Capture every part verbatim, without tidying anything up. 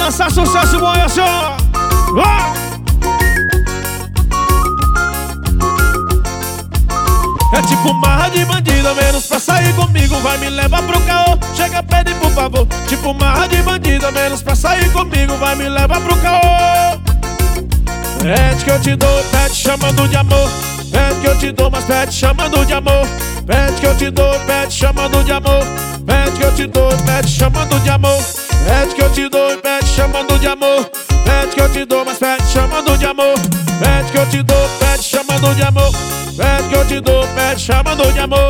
lançar sucesso bom, assim, ó. Vai! É tipo marra de bandida, menos pra sair comigo, vai me levar pro caô. Chega, pede por favor. Tipo marra de bandida, menos pra sair comigo, vai me levar pro caô. Pede que eu te dou, pede chamando de amor. Pede que eu te dou, mas pede chamando de amor. Pede que eu te dou, pede chamando de amor. Pede que eu te dou, pede chamando de amor. Pede que eu te dou, pede chamando de amor. Pede que eu te dou, mas pede chamando de amor. Pede que eu te dou, pede chamando de amor. Pede que eu te dou, pede chamando de amor.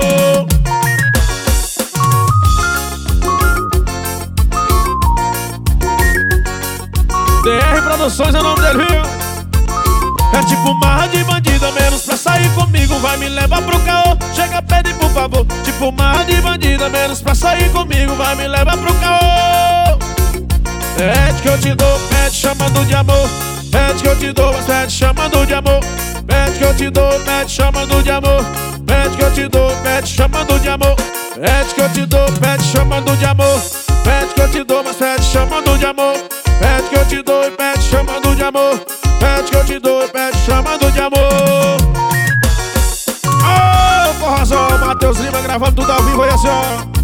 D R Produções é o nome dele, viu? É tipo marra de bandida, menos pra sair comigo, vai me levar pro caô. Chega, pede por favor. Tipo marra de bandida, menos pra sair comigo, vai me levar pro caô. Pede que eu te dou, pede chamando de amor. Pede que eu te dou, mas pede chamando de amor. Pede que eu te dou, pede chamando de amor. Pede que eu te dou, pede chamando de amor. Pede que eu te dou, pede chamando de amor. Pede que eu te dou, mas pede chamando de amor. Pede que eu te dou, pede chamando de amor. Pede que eu te dou, pede chamando de amor. Ô, oh, forrozão, Matheus Lima gravando tudo ao vivo aí, assim, ó.